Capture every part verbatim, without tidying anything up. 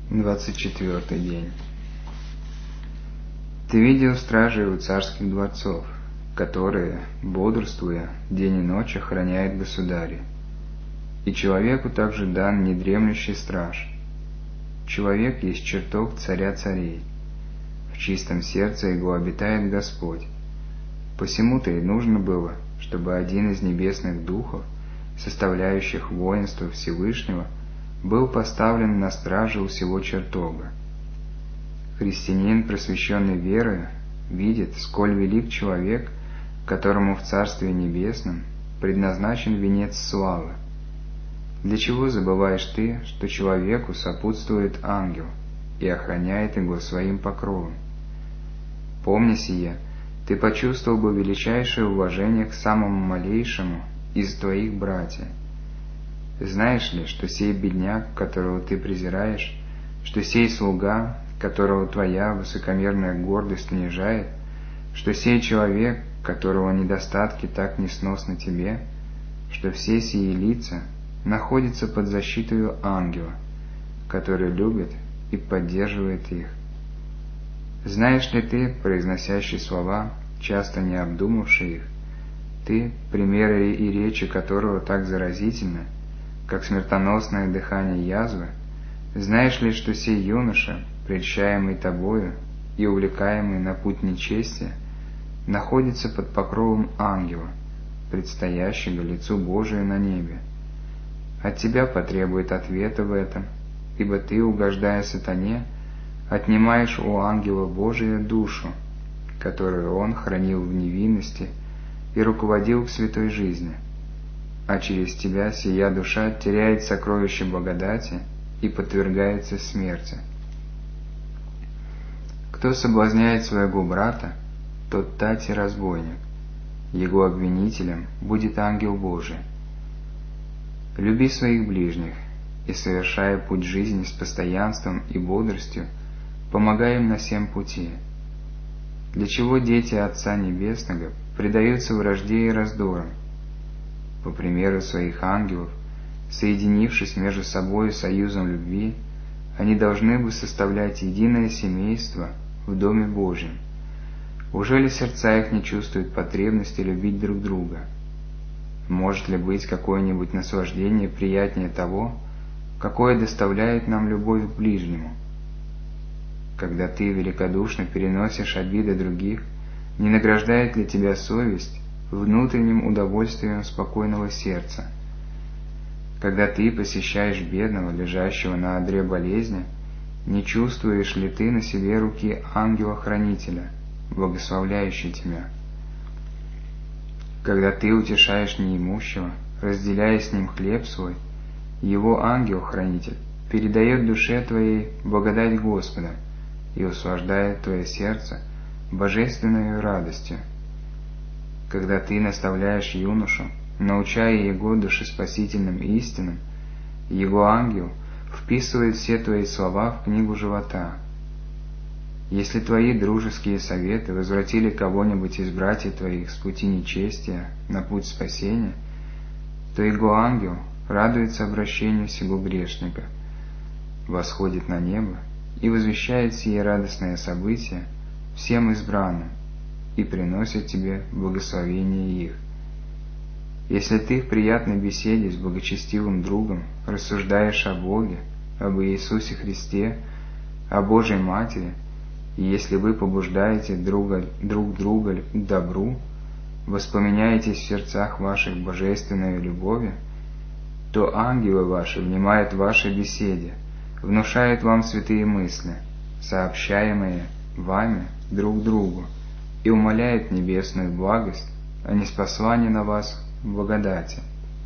Двадцать четвертый день. Ты видел стражей у царских дворцов, которые, бодрствуя, день и ночь охраняют государя. И человеку также дан недремлющий страж. Человек есть чертог царя царей. В чистом сердце его обитает Господь. Посему-то и нужно было, чтобы один из небесных духов, составляющих воинство Всевышнего, был поставлен на страже у сего чертога. Христианин, просвещенный верою, видит, сколь велик человек, которому в Царстве Небесном предназначен венец славы. Для чего забываешь ты, что человеку сопутствует ангел и охраняет его своим покровом? Помни сие, ты почувствовал бы величайшее уважение к самому малейшему из твоих братьев. Знаешь ли, что сей бедняк, которого ты презираешь, что сей слуга, которого твоя высокомерная гордость унижает, что сей человек, которого недостатки так несносны тебе, что все сии лица находятся под защитой ангела, который любит и поддерживает их. Знаешь ли ты, произносящий слова, часто не обдумавший их, ты, примеры и речи которого так заразительны, как смертоносное дыхание язвы, знаешь ли, что сей юноша, прельщаемый тобою и увлекаемый на путь нечестия, находится под покровом ангела, предстоящего лицу Божию на небе? От тебя потребует ответа в этом, ибо ты, угождая сатане, отнимаешь у ангела Божия душу, которую он хранил в невинности и руководил к святой жизни, а через тебя сия душа теряет сокровище благодати и подвергается смерти. Кто соблазняет своего брата, тот тать и разбойник, его обвинителем будет ангел Божий. Люби своих ближних и, совершая путь жизни с постоянством и бодростью, помогай им на всем пути. Для чего дети Отца Небесного предаются вражде и раздорам? По примеру своих ангелов, соединившись между собой союзом любви, они должны бы составлять единое семейство в Доме Божьем. Ужели сердца их не чувствуют потребности любить друг друга? Может ли быть какое-нибудь наслаждение приятнее того, какое доставляет нам любовь к ближнему? Когда ты великодушно переносишь обиды других, не награждает ли тебя совесть внутренним удовольствием спокойного сердца? Когда ты посещаешь бедного, лежащего на одре болезни, не чувствуешь ли ты на себе руки ангела-хранителя, благословляющей тебя? Когда ты утешаешь неимущего, разделяя с ним хлеб свой, его ангел-хранитель передает душе твоей благодать Господа и услаждает твое сердце божественной радостью. Когда ты наставляешь юношу, научая его душеспасительным истинам, его ангел вписывает все твои слова в книгу живота. Если твои дружеские советы возвратили кого-нибудь из братьев твоих с пути нечестия на путь спасения, то его ангел радуется обращению сего грешника, восходит на небо и возвещает сие радостное событие всем избранным и приносит тебе благословение их. Если ты в приятной беседе с благочестивым другом рассуждаешь о Боге, об Иисусе Христе, о Божьей Матери, и если вы побуждаете друга, друг друга к добру, воспламеняетесь в сердцах ваших божественной любовью, то ангелы ваши внимают вашей беседе, внушают вам святые мысли, сообщаемые вами друг другу, и умоляют небесную благость, а не спослание на вас благодати.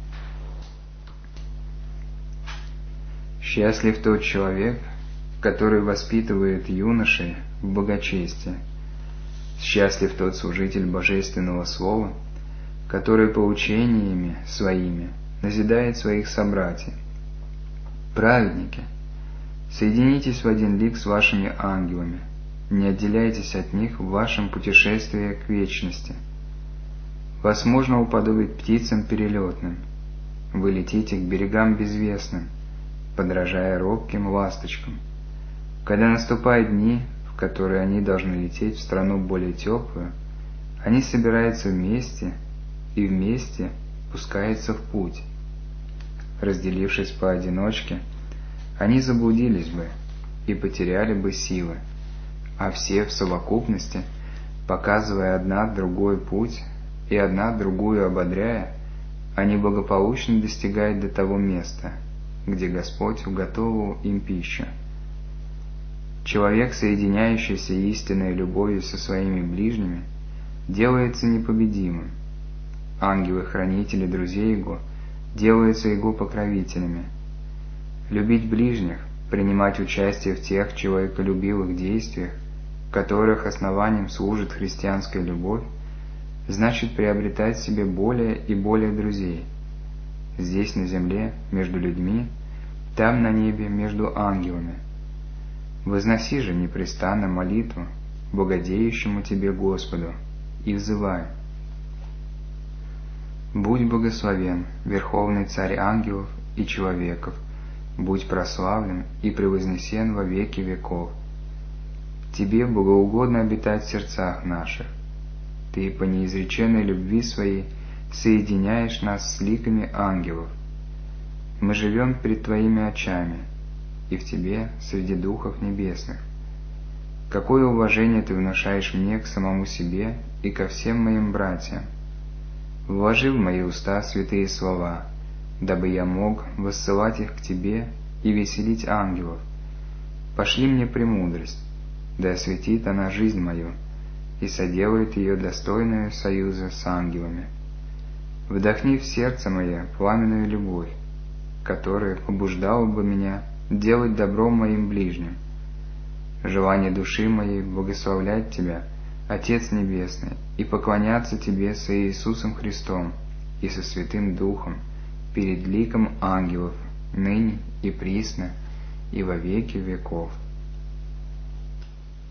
Счастлив тот человек, который воспитывает юношей в благочестии. Счастлив тот служитель божественного слова, который поучениями своими назидает своих собратьев. Праведники, соединитесь в один лик с вашими ангелами, не отделяйтесь от них в вашем путешествии к вечности. Вас можно уподобить птицам перелетным. Вы летите к берегам безвестным, подражая робким ласточкам. Когда наступают дни, в которые они должны лететь в страну более теплую, они собираются вместе и вместе пускаются в путь. Разделившись поодиночке, они заблудились бы и потеряли бы силы, а все в совокупности, показывая одна другой путь и одна другую ободряя, они благополучно достигают до того места, где Господь уготовил им пищу. Человек, соединяющийся истинной любовью со своими ближними, делается непобедимым. Ангелы-хранители друзей его делаются его покровителями. Любить ближних, принимать участие в тех человеколюбивых действиях, которых основанием служит христианская любовь, значит приобретать себе более и более друзей. Здесь на земле между людьми, там на небе между ангелами. Возноси же непрестанно молитву благодеющему тебе Господу и взывай: «Будь благословен, Верховный Царь ангелов и человеков, будь прославлен и превознесен во веки веков. Тебе благоугодно обитать в сердцах наших. Ты по неизреченной любви своей соединяешь нас с ликами ангелов. Мы живем пред Твоими очами, и в Тебе среди духов небесных. Какое уважение Ты внушаешь мне к самому себе и ко всем моим братьям. Вложи в мои уста святые слова, дабы я мог воссылать их к Тебе и веселить ангелов. Пошли мне премудрость, да осветит она жизнь мою и соделает ее достойную союза с ангелами. Вдохни в сердце мое пламенную любовь, которая побуждала бы меня делать добро моим ближним. Желание души моей благословлять Тебя, Отец Небесный, и поклоняться Тебе со Иисусом Христом и со Святым Духом перед ликом ангелов, ныне и присно, и во веки веков.